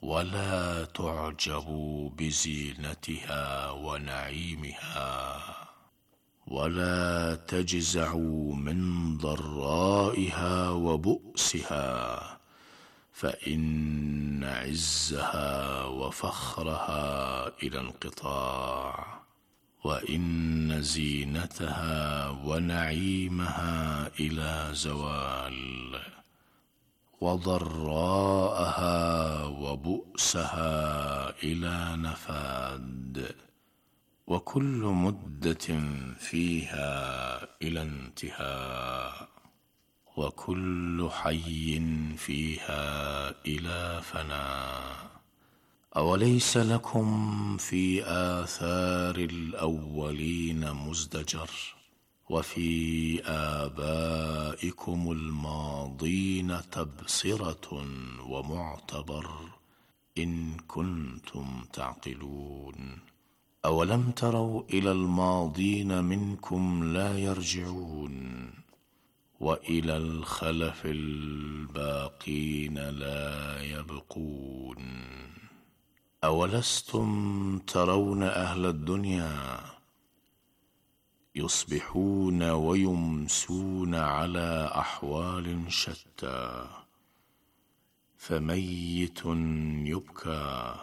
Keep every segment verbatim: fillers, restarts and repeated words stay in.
ولا تعجبوا بزينتها ونعيمها، ولا تجزعوا من ضرائها وبؤسها، فإن عزها وفخرها إلى انقطاع، وإن زينتها ونعيمها إلى زوال، وضراءها وبؤسها إلى نفاد، وكل مدة فيها إلى انتهاء، وكل حي فيها إلى فناء. أوليس لكم في آثار الأولين مزدجر، وفي آبائكم الماضين تبصرة ومعتبر، إن كنتم تعقلون. أولم تروا إلى الماضين منكم لا يرجعون، وإلى الخلف الباقين لا يبقون. أولستم ترون أهل الدنيا يصبحون ويمسون على أحوال شتى، فميت يبكى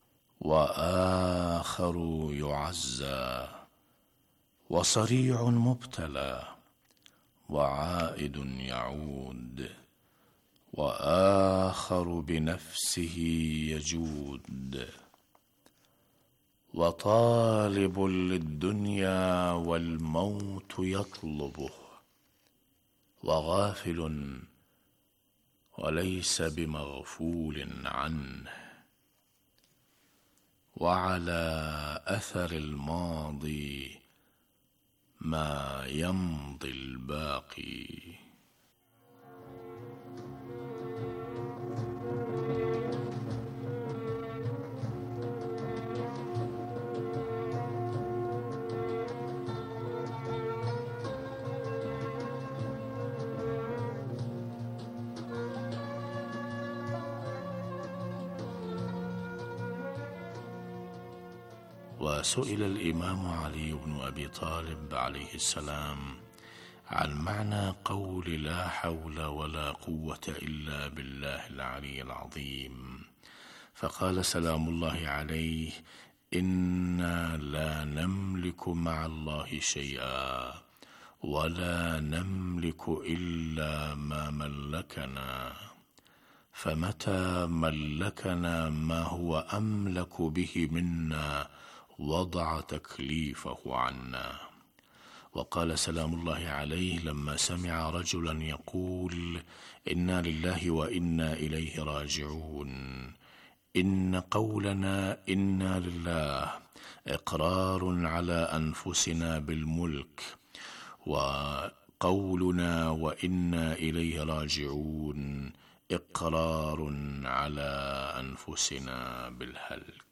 وآخر يعزى، وصريع مبتلى وعائد يعود، وآخر بنفسه يجود، وطالب للدنيا والموت يطلبه، وغافل وليس بمغفول عنه، وعلى أثر الماضي ما يمضي الباقي. وسئل الإمام علي بن أبي طالب عليه السلام عن معنى قول لا حول ولا قوة إلا بالله العلي العظيم، فقال سلام الله عليه: إنا لا نملك مع الله شيئا، ولا نملك إلا ما ملكنا، فمتى ملكنا ما هو أملك به منا وضع تكليفه عنا. وقال سلام الله عليه لما سمع رجلا يقول: إنا لله وإنا إليه راجعون، إن قولنا إنا لله إقرار على أنفسنا بالملك، وقولنا وإنا إليه راجعون إقرار على أنفسنا بالهلك.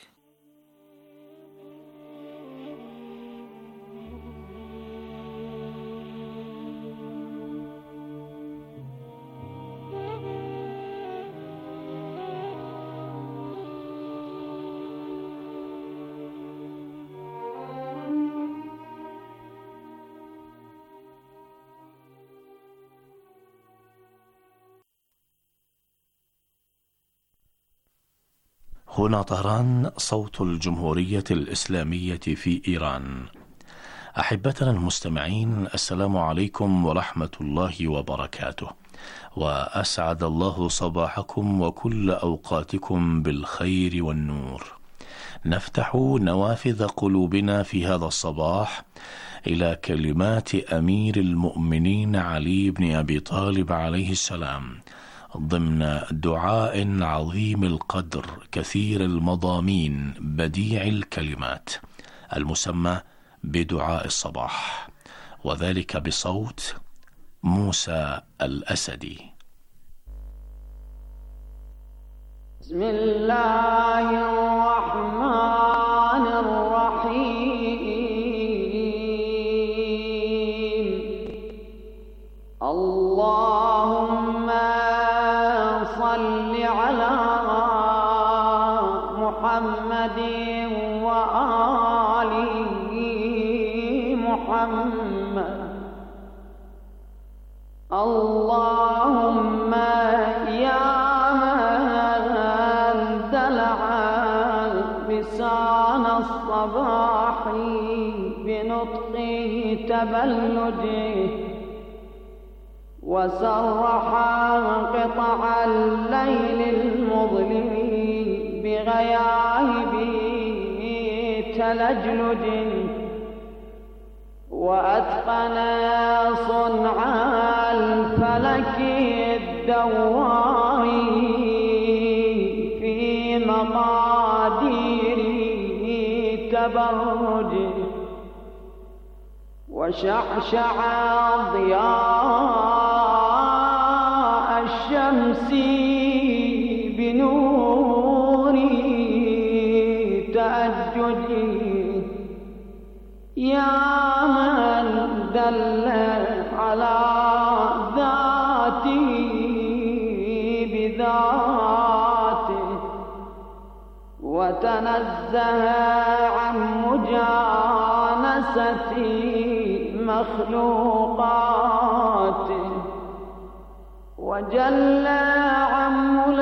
هنا طهران، صوت الجمهورية الإسلامية في إيران. أحبتنا المستمعين، السلام عليكم ورحمة الله وبركاته، وأسعد الله صباحكم وكل أوقاتكم بالخير والنور. نفتح نوافذ قلوبنا في هذا الصباح إلى كلمات أمير المؤمنين علي بن أبي طالب عليه السلام، ضمن دعاء عظيم القدر كثير المضامين بديع الكلمات، المسمى بدعاء الصباح، وذلك بصوت موسى الأسدي. بسم الله الرحمن الرحيم. اللهم صل على محمد وآل محمد. اللهم يا من دلع لسان الصباح بنطق تبلده وسرح قطع الليل المظلم بغياهب تلجلج وأتقن صنع الفلك الدوار في مقادير تبرجه وشعشع ضياء الشمس بنور تأججه. يا من دل على ذاته بذاته وتنزه عن مجانسة مخلوقاته وجل عن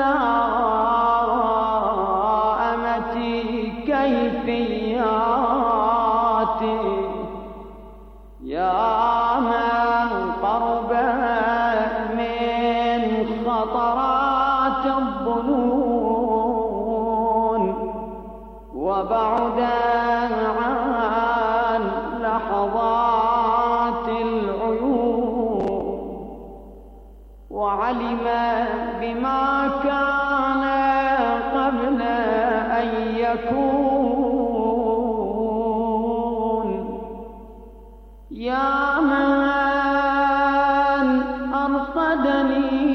ملائمة كيفياته. يا من قرب من خطرات الظنون وبعد عن لحظات العيون وعلم بما كان قبل أن يكون. يا من أرقدني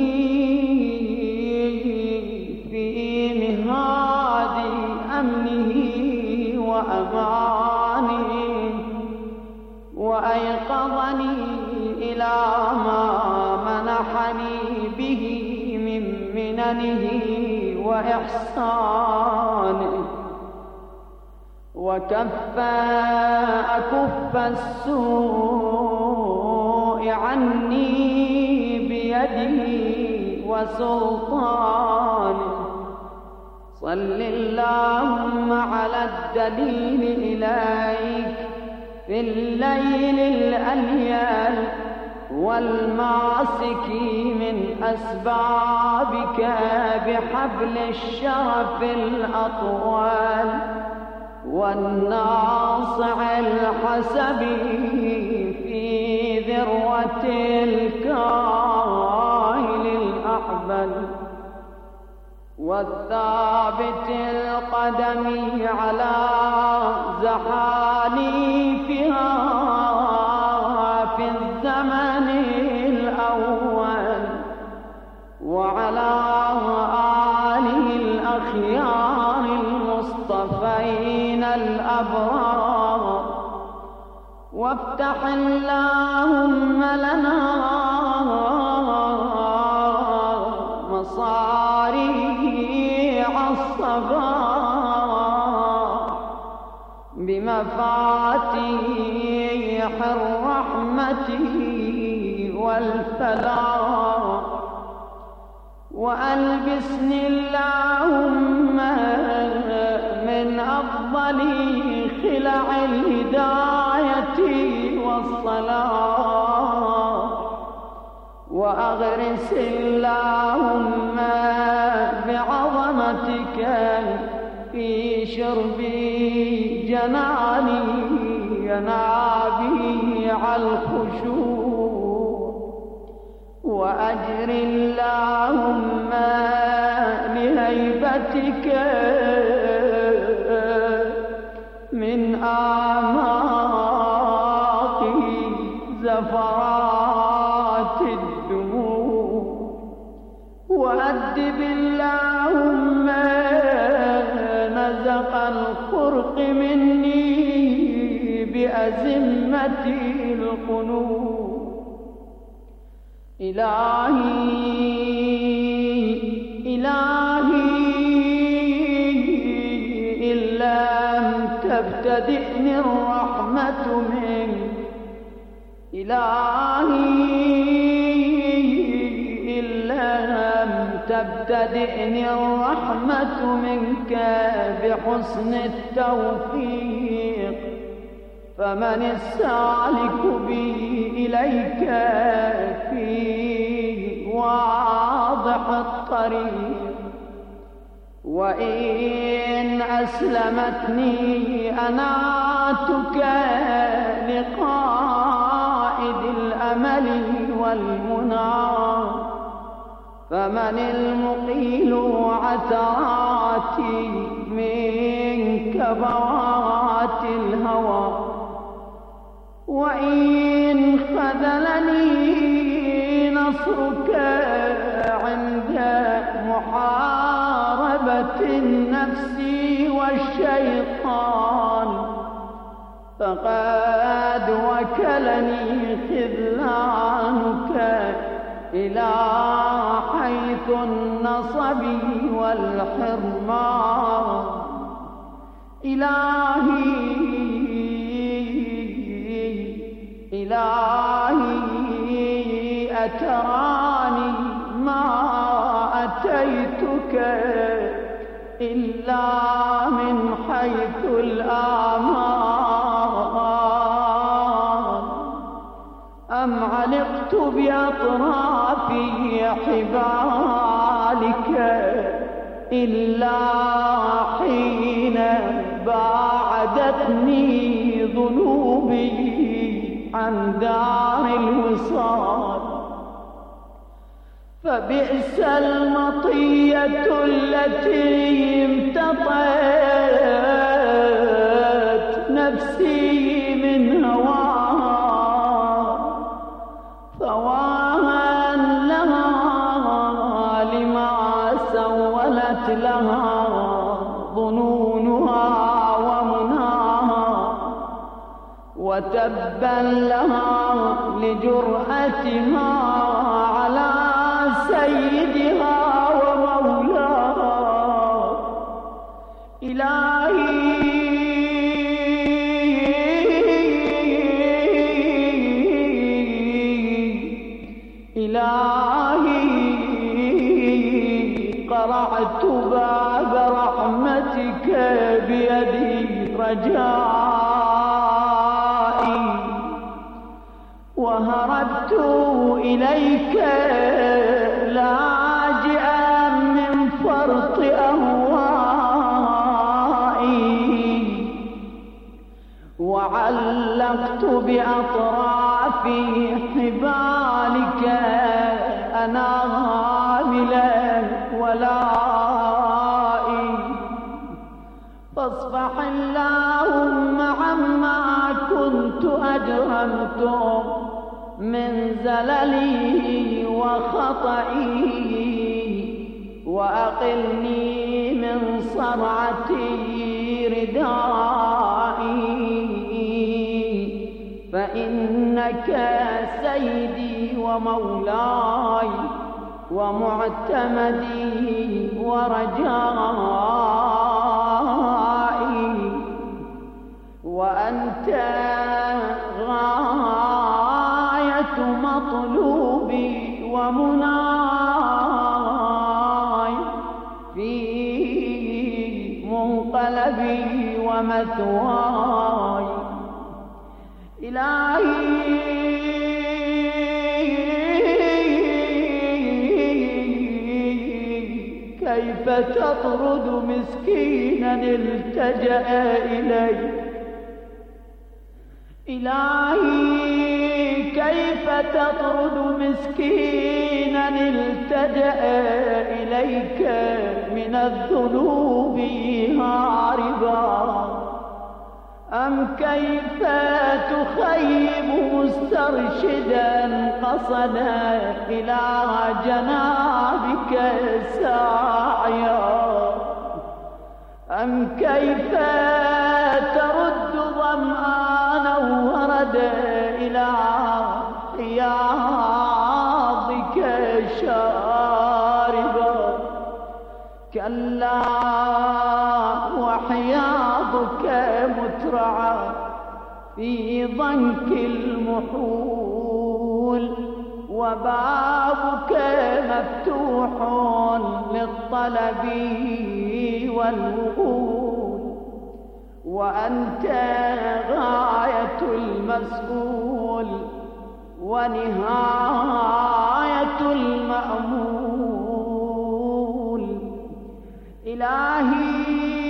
في مهاد أمنه وأمانه وأيقظني إلى ما منحني به من مننه وإحسانه وكف أكف السوء عني بيده وسلطانه. صل اللهم على الدليل إليك في الليل الأليل والماسك من أسبابك بحبل الشرف الأطول والناصع الحسب في ذروة الكاهل الأحبل والثابت القدم على زحاليفها في الزمن الأول وعلى آله الأخيار المصطفين الأبرار. وافتح اللهم لنا مصاريع الصباح بمفاتيح الرحمة والفلاح وألبسني اللهم من أفضل خلع الهداية والصلاح وأغرس اللهم بعظمتك في شرب جناني ينابيع الخشوع وأجر اللهم لهيبتك من أعماق زفرات الدموع وأدب اللهم نزق الخرق مني بأزمة القنوط. إلهي إلهي تبتدئني الرحمة منك إلهي، إن لم تبتدئني الرحمة منك بحسن التوفيق، فمن السالك بي إليك في واضح الطريق، وإن أسلمتني أناتك لقائد الأمل والمنى، فمن المقيل عثراتي من كبوات الهوى، وإن خذلني نصرك عند محاربة النفس والشيطان، فقد وكلني خذلانك إلى حيث النصب والحرمان. إلهي إلهي أتراني ما أتيتك إلا من حيث الآمال، أم علقت بأطراف حبالك إلا حين باعدتني ذنوبي عن دار الوصال، فبئس المطية التي امتطت نفسي من هواها، فواها لها لما سولت لها ظنونها ومناها، وتبا لها لجرأتها على سيدها ومولاها. إلهي إلهي قرعت باب رحمتك بيدي رجائي، وهربت إليك لاجئا من فرط أهوائي، وعلقت بأطراف حبالك أنامل ولائي، فاصفح اللهم عما كنت أجرمته من زللي وخطئي، وأقلني من صرعتي ردائي، فإنك سيدي ومولاي ومعتمدي ورجائي، وأنت غاية مطلوبي ومناي في منقلبي ومثواي. إلهي كيف تطرد مسكينا التجأ إليك، إلهي كيف تطرد مسكينا التجأ إليك من الذنوب هاربا، أم كيف تخيب مسترشدا قصد إلى جنابك ساعيا، أم كيف ترد ظمآنا ورد إلى حياضك شاربا. كلا وحياضك مت ترعى في ضنك المحول، وبابك مفتوح للطلب والوغول، وأنت غاية المسؤول ونهاية المأمول. إلهي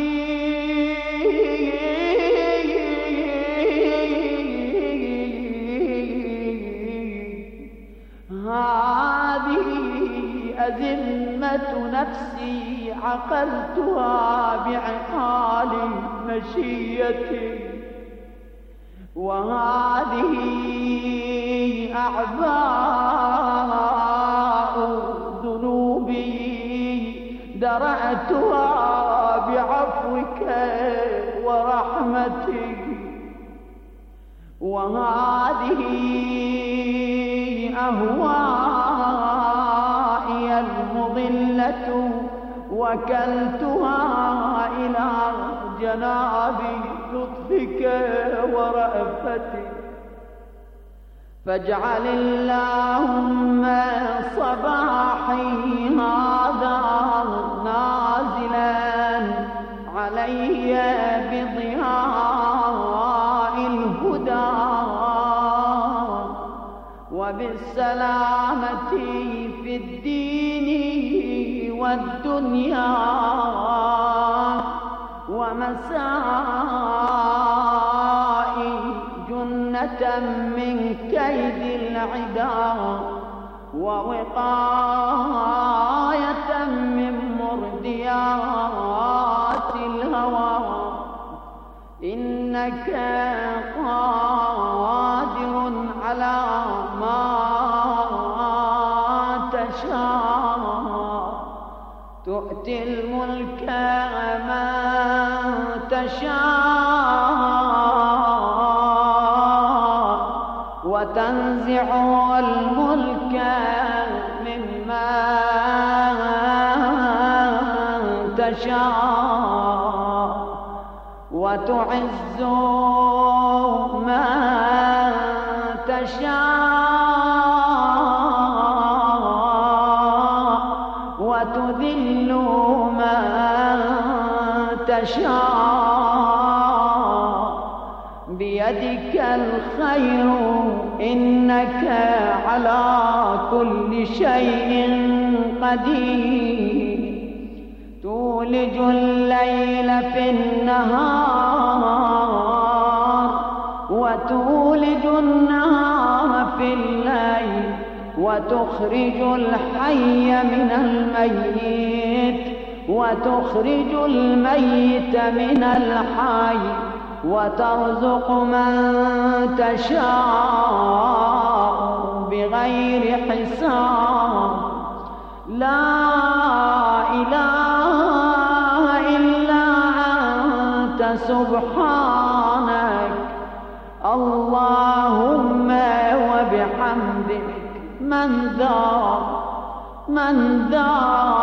هذه أزمة نفسي عقلتها بعقال مشيتي، وهذه أعباء ذنوبي درأتها بعفوك ورحمتك، وهذه أهوائي المضلة وكلتها إلى جناب لطفك ورأفتك. فاجعل اللهم صباحي هذا نازلا علي بضياء الهدى وبالسلامة في الدين والدنيا، ومسائي جنة من كيد العدا، ووقاية من مرديات الهوى. إنك قادر على ما تشاء، تؤتي الملك من تشاء، وتنزع الملك ممن تشاء، وتعز من تشاء، وتذل من تشاء، بيدك الخير إنك على كل شيء قدير. تولج الليل في النهار، وتولج النهار في الليل، وتخرج الحي من الميت، وتخرج الميت من الحي، وترزق من تشاء بغير حساب. لا إله إلا أنت سبحانك، اللهم وبحمدك. من ذا من ذا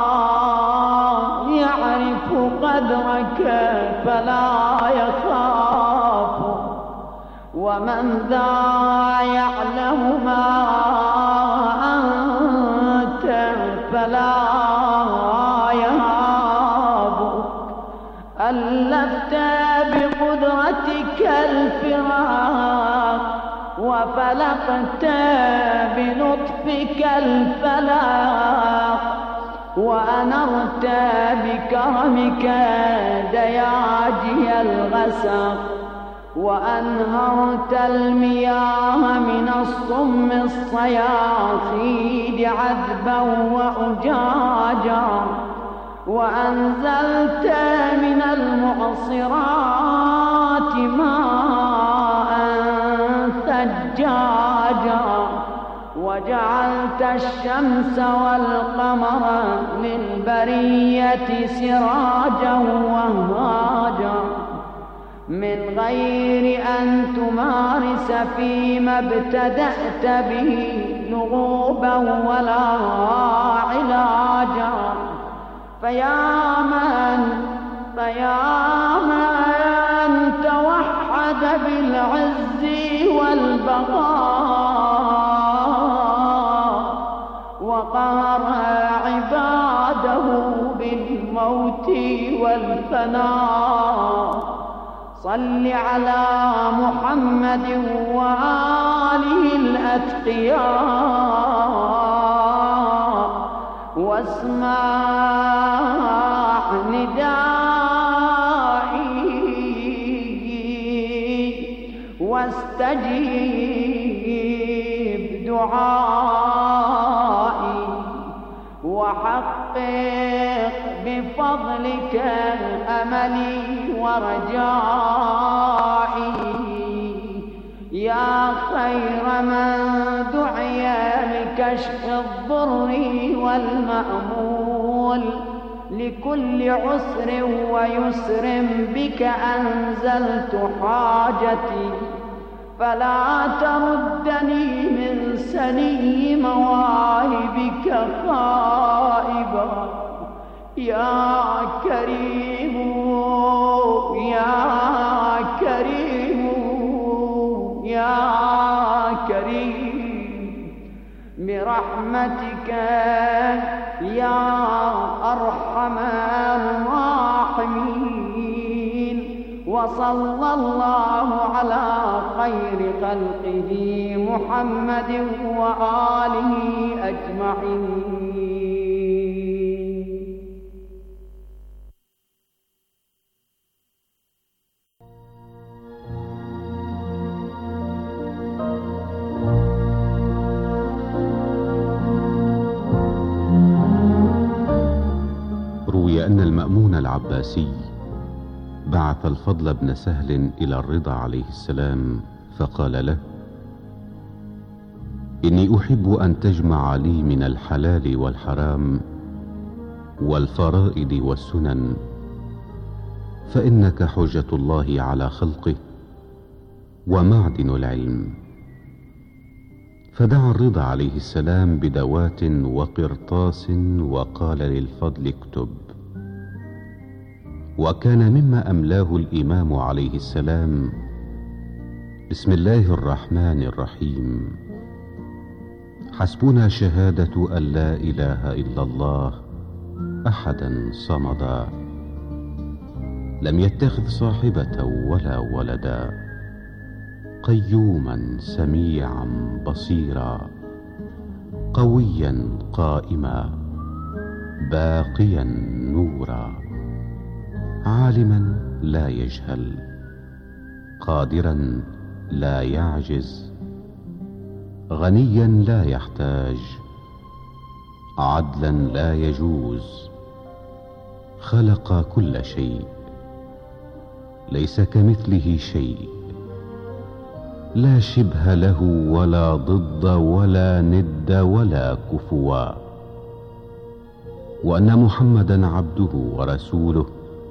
يعرف قدرك فلا يخاف، ومن ذا يعلم ما أنت فلا يهابك. ألفت بقدرتك الفراق، وفلقت بلطفك الفلاق، وأنرت بكرمك دياجي الغسق، وأنهرت المياه من الصم الصياصيد عذبا وأجاجا، وأنزلت من المعصرات ماء ثجاجا، وجعلت الشمس والقمر للبرية سراجا وهاجا، من غير أن تمارس فيما ابتدأت به لغوبا ولا علاجا. فيا من فيا من توحد البقاء وقهر عباده بالموت والفناء. صل على محمد وآله الأتقياء واسمع ندائي واستجيب دعائي وحقق بفضلك أملي ورجائي. يا خير من دعي لكشف الضر والمأمول لكل عسر ويسر بك أنزلت حاجتي فلا تردني من سني مواهبك خائبا. يا كريم يا كريم يا كريم برحمتك يا أرحم الراحمين. وصلى الله على خير خلقه محمد وآله أجمعين. روي أن المأمون العباسي بعث الفضل بن سهل إلى الرضا عليه السلام فقال له: إني أحب أن تجمع لي من الحلال والحرام والفرائض والسنن، فإنك حجة الله على خلقه ومعدن العلم. فدعا الرضا عليه السلام بدوات وقرطاس وقال للفضل: اكتب. وكان مما أملاه الإمام عليه السلام: بسم الله الرحمن الرحيم، حسبنا شهادة أن لا إله إلا الله أحدا صمدا، لم يتخذ صاحبة ولا ولدا، قيوما سميعا بصيرا، قويا قائما باقيا نورا، عالما لا يجهل، قادرا لا يعجز، غنيا لا يحتاج، عدلا لا يجوز، خلق كل شيء، ليس كمثله شيء، لا شبه له ولا ضد ولا ند ولا كفوا، وأن محمدا عبده ورسوله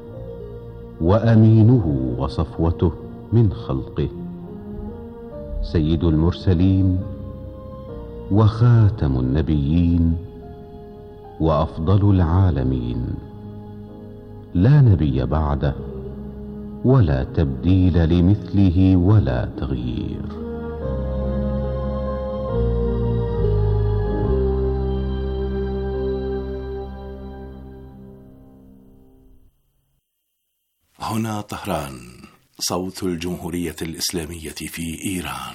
وأمينه وصفوته من خلقه، سيد المرسلين وخاتم النبيين وأفضل العالمين، لا نبي بعده ولا تبديل لمثله ولا تغيير. هنا طهران، صوت الجمهورية الإسلامية في إيران.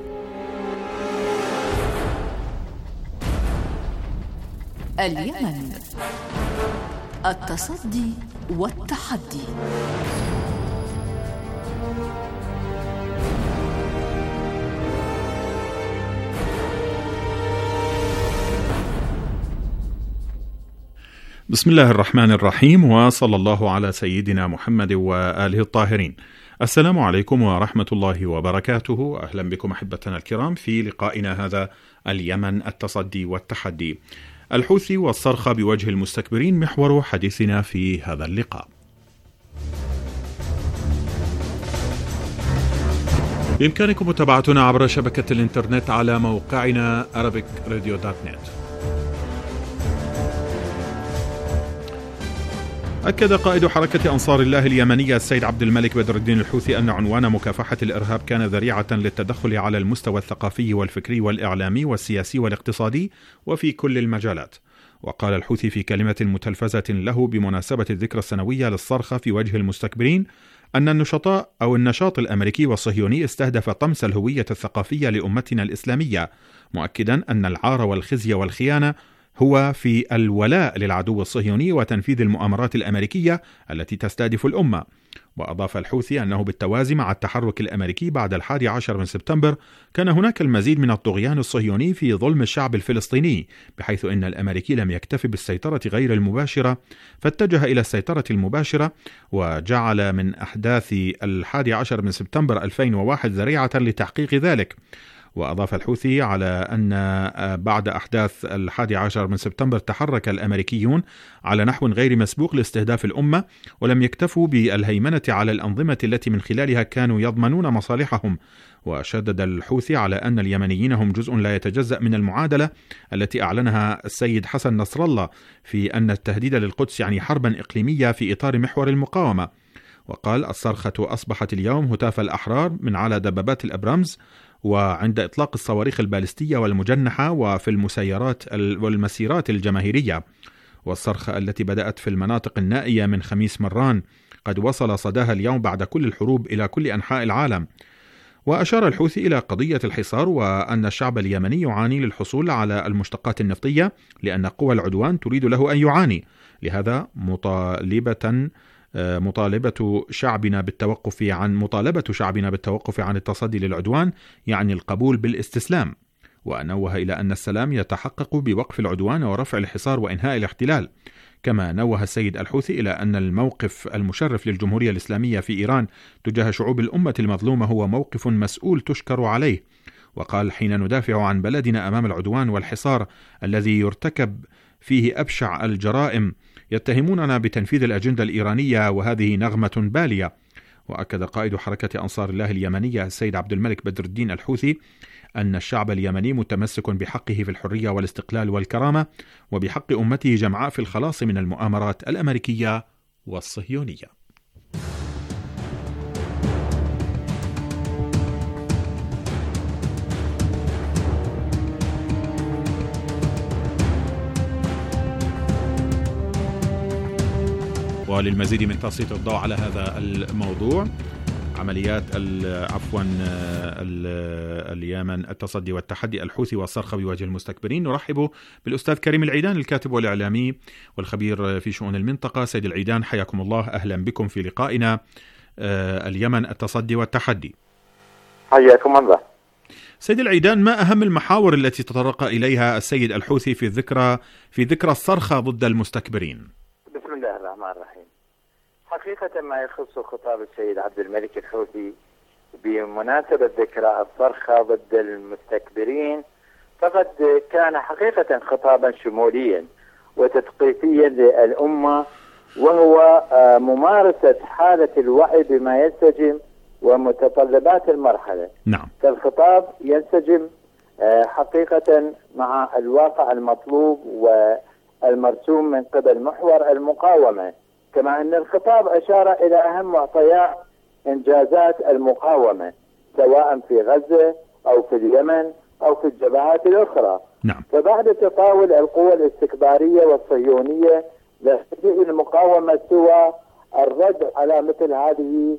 اليمن، التصدي والتحدي. بسم الله الرحمن الرحيم، وصلى الله على سيدنا محمد وآله الطاهرين. السلام عليكم ورحمة الله وبركاته. أهلا بكم أحبتنا الكرام في لقائنا هذا، اليمن، التصدي والتحدي. الحوثي والصرخة بوجه المستكبرين محور حديثنا في هذا اللقاء. بإمكانكم متابعتنا عبر شبكة الإنترنت على موقعنا arabic radio dot net. أكد قائد حركة أنصار الله اليمنية السيد عبد الملك بدر الدين الحوثي أن عنوان مكافحة الإرهاب كان ذريعة للتدخل على المستوى الثقافي والفكري والإعلامي والسياسي والاقتصادي وفي كل المجالات. وقال الحوثي في كلمة متلفزة له بمناسبة الذكرى السنوية للصرخة في وجه المستكبرين أن النشطاء أو النشاط الأمريكي والصهيوني استهدف طمس الهوية الثقافية لأمتنا الإسلامية، مؤكدا أن العار والخزي والخيانة هو في الولاء للعدو الصهيوني وتنفيذ المؤامرات الأمريكية التي تستهدف الأمة. وأضاف الحوثي أنه بالتوازي مع التحرك الأمريكي بعد الحادي عشر من سبتمبر كان هناك المزيد من الطغيان الصهيوني في ظلم الشعب الفلسطيني، بحيث أن الأمريكي لم يكتف بالسيطرة غير المباشرة فاتجه إلى السيطرة المباشرة، وجعل من أحداث الحادي عشر من سبتمبر ألفين وواحد ذريعة لتحقيق ذلك. وأضاف الحوثي على أن بعد أحداث الحادي عشر من سبتمبر تحرك الأمريكيون على نحو غير مسبوق لاستهداف الأمة، ولم يكتفوا بالهيمنة على الأنظمة التي من خلالها كانوا يضمنون مصالحهم. وشدد الحوثي على أن اليمنيين هم جزء لا يتجزأ من المعادلة التي أعلنها السيد حسن نصر الله في أن التهديد للقدس يعني حربا إقليمية في إطار محور المقاومة. وقال: الصرخة أصبحت اليوم هتاف الأحرار من على دبابات الأبرامز، وعند إطلاق الصواريخ البالستية والمجنحة، وفي المسيرات والمسيرات الجماهيرية. والصرخة التي بدأت في المناطق النائية من خميس مران قد وصل صداها اليوم بعد كل الحروب إلى كل أنحاء العالم. وأشار الحوثي إلى قضية الحصار، وأن الشعب اليمني يعاني للحصول على المشتقات النفطية لأن قوى العدوان تريد له أن يعاني، لهذا مطالبة مطالبة شعبنا بالتوقف عن مطالبة شعبنا بالتوقف عن التصدي للعدوان يعني القبول بالاستسلام. ونوه إلى أن السلام يتحقق بوقف العدوان ورفع الحصار وإنهاء الاحتلال. كما نوه السيد الحوثي إلى أن الموقف المشرف للجمهورية الإسلامية في إيران تجاه شعوب الأمة المظلومة هو موقف مسؤول تشكر عليه. وقال: حين ندافع عن بلدنا أمام العدوان والحصار الذي يرتكب فيه أبشع الجرائم يتهموننا بتنفيذ الأجندة الإيرانية، وهذه نغمة بالية. وأكد قائد حركة أنصار الله اليمنية السيد عبد الملك بدر الدين الحوثي أن الشعب اليمني متمسك بحقه في الحرية والاستقلال والكرامة، وبحق أمته جمعاء في الخلاص من المؤامرات الأمريكية والصهيونية. وللمزيد من تسليط الضوء على هذا الموضوع، عمليات عفوا اليمن، التصدي والتحدي، الحوثي والصرخة بوجه المستكبرين، نرحب بالأستاذ كريم العيدان الكاتب والإعلامي والخبير في شؤون المنطقة. سيد العيدان، حياكم الله، أهلا بكم في لقائنا اليمن، التصدي والتحدي. حياكم الله. سيد العيدان، ما أهم المحاور التي تطرق إليها السيد الحوثي في الذكرى في ذكرى الصرخة ضد المستكبرين؟ بسم الله الرحمن الرحيم. حقيقة ما يخص خطاب السيد عبد الملك الحوثي بمناسبة ذكرى الصرخة ضد المستكبرين فقد كان حقيقة خطابا شموليا وتثقيفيا للأمة، وهو ممارسة حالة الوعي بما ينسجم ومتطلبات المرحلة. نعم. فالخطاب ينسجم حقيقة مع الواقع المطلوب والمرسوم من قبل محور المقاومة، كما أن الخطاب أشار إلى أهم معطيات إنجازات المقاومة سواء في غزة أو في اليمن أو في الجبهات الأخرى. نعم. فبعد تطاول القوى الاستكبارية والصهيونية لا تجد المقاومة سوى الرد على مثل هذه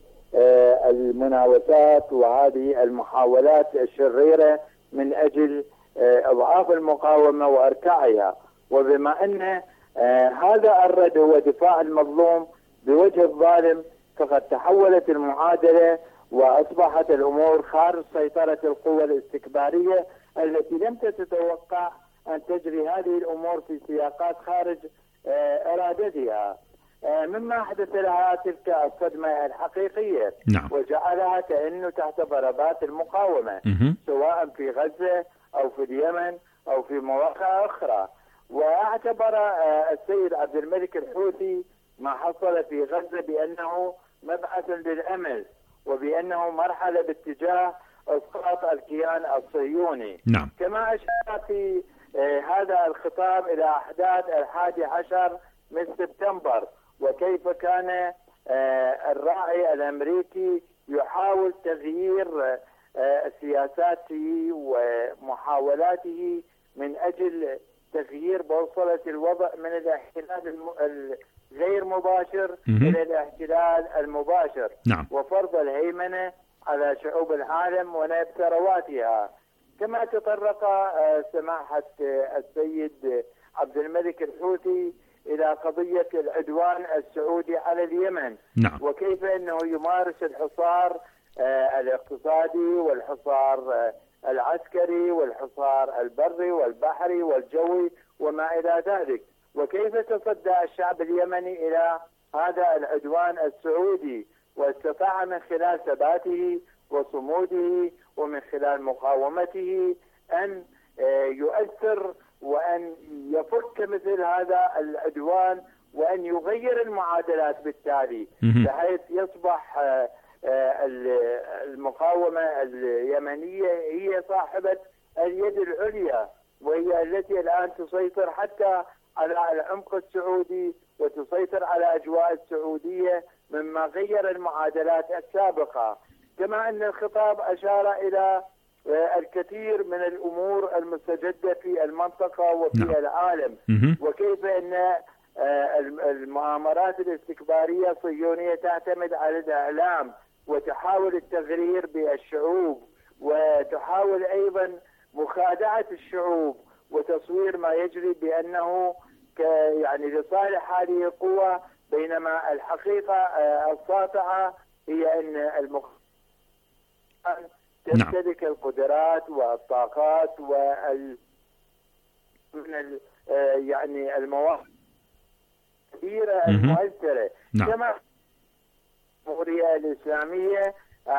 المناوشات وهذه المحاولات الشريرة من أجل إضعاف المقاومة وإركاعها. وبما أن هذا الرد هو دفاع المظلوم بوجه الظالم، فقد تحولت المعادلة وأصبحت الأمور خارج سيطرة القوى الاستكبارية التي لم تتوقع أن تجري هذه الأمور في سياقات خارج إرادتها، مما حدث لها تلك الصدمة الحقيقية. نعم. وجعلها كأنه تحت ضربات المقاومة م- سواء في غزة أو في اليمن أو في مواقع أخرى. واعتبر السيد عبد الملك الحوثي ما حصل في غزة بأنه مبعث للأمل، وبأنه مرحلة باتجاه إسقاط الكيان الصهيوني. نعم. كما أشار في هذا الخطاب إلى أحداث الحادي عشر من سبتمبر، وكيف كان الراعي الأمريكي يحاول تغيير سياساته ومحاولاته من أجل تغيير بوصلة الوضع من الاحتلال الغير مباشر إلى الاحتلال المباشر. نعم. وفرض الهيمنة على شعوب العالم ونهب ثرواتها، كما تطرق سماحة السيد عبد الملك الحوثي إلى قضية العدوان السعودي على اليمن. نعم. وكيف أنه يمارس الحصار الاقتصادي والحصار العسكري والحصار البري والبحري والجوي وما إلى ذلك، وكيف تصدى الشعب اليمني إلى هذا العدوان السعودي، واستطاع من خلال ثباته وصموده ومن خلال مقاومته أن يؤثر وأن يفك مثل هذا العدوان وأن يغير المعادلات بالتالي، بحيث يصبح المقاومة اليمنية هي صاحبة اليد العليا، وهي التي الآن تسيطر حتى على العمق السعودي وتسيطر على أجواء السعودية، مما غير المعادلات السابقة. كما أن الخطاب أشار إلى الكثير من الأمور المستجدة في المنطقة وفي نعم. العالم، وكيف أن المؤامرات الاستكبارية الصهيونية تعتمد على الإعلام وتحاول التغرير بالشعوب، وتحاول أيضا مخادعة الشعوب وتصوير ما يجري بأنه يعني لصالح هذه القوة، بينما الحقيقة الساطعة هي أن المخ... تمتلك القدرات والطاقات وال من ال... يعني المواقع الكبيرة المؤثرة. نعم. كما الجمهورية الإسلامية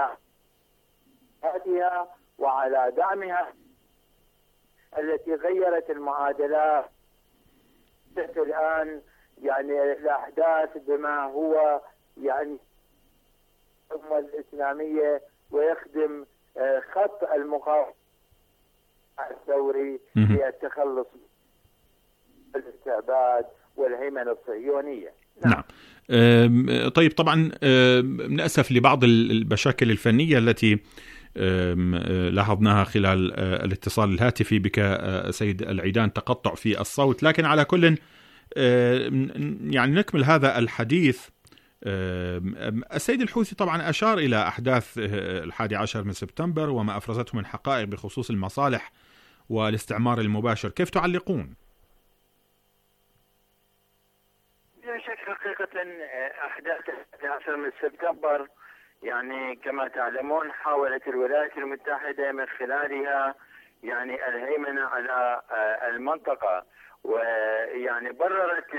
هذه وعلى دعمها التي غيرت المعادلات الآن، يعني الأحداث بما هو يعني الأمة الإسلامية ويخدم خط المقاومة الثوري في التخلص من الاستعباد والهيمنة الصهيونية. نعم. نعم. طيب، طبعا نأسف لبعض المشاكل الفنية التي لاحظناها خلال الاتصال الهاتفي بك سيد العيدان، تقطع في الصوت، لكن على كل يعني نكمل هذا الحديث. السيد الحوثي طبعا أشار إلى أحداث الحادي عشر من سبتمبر وما أفرزته من حقائق بخصوص المصالح والاستعمار المباشر، كيف تعلقون؟ لا شك حقيقة أحداث الحادي عشر من سبتمبر يعني كما تعلمون حاولت الولايات المتحدة من خلالها يعني الهيمنة على المنطقة، ويعني بررت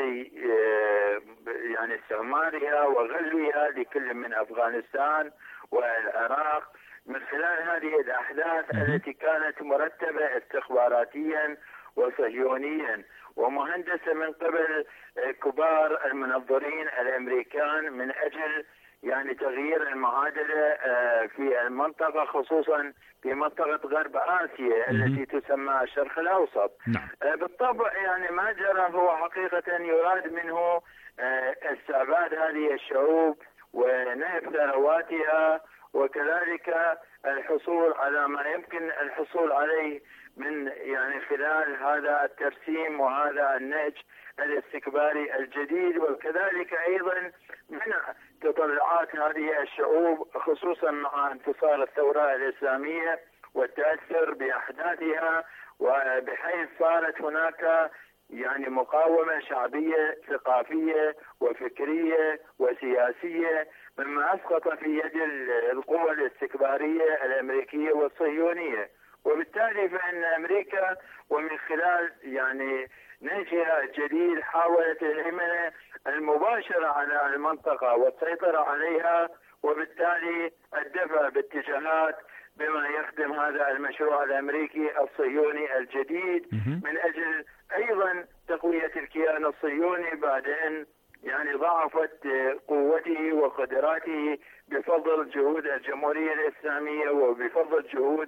يعني استعمارها وغزوها لكل من أفغانستان والعراق من خلال هذه الأحداث التي كانت مرتبة استخباراتيا وصهيونيا ومهندسة من قبل كبار المنظرين الأمريكان من أجل يعني تغيير المعادلة في المنطقة، خصوصا في منطقة غرب آسيا التي تسمى الشرق الأوسط. نعم. بالطبع يعني ما جرى هو حقيقة يراد منه استعباد هذه الشعوب ونهب ثرواتها، وكذلك الحصول على ما يمكن الحصول عليه من يعني خلال هذا الترسيم وهذا النهج الاستكباري الجديد، وكذلك أيضا منع تطلعات هذه الشعوب خصوصا مع انتصار الثورة الإسلامية والتأثر بأحداثها، وبحيث صارت هناك يعني مقاومة شعبية ثقافية وفكرية وسياسية، مما أسقط في يد القوى الاستكبارية الأمريكية والصهيونية. وبالتالي فإن أمريكا ومن خلال يعني نهجها الجديد حاولت الهيمنة المباشرة على المنطقة والسيطرة عليها، وبالتالي الدفع باتجاهات بما يخدم هذا المشروع الأمريكي الصهيوني الجديد من أجل أيضا تقوية الكيان الصهيوني بعد أن يعني ضاعفت قوته وقدراته بفضل جهود الجمهورية الإسلامية وبفضل جهود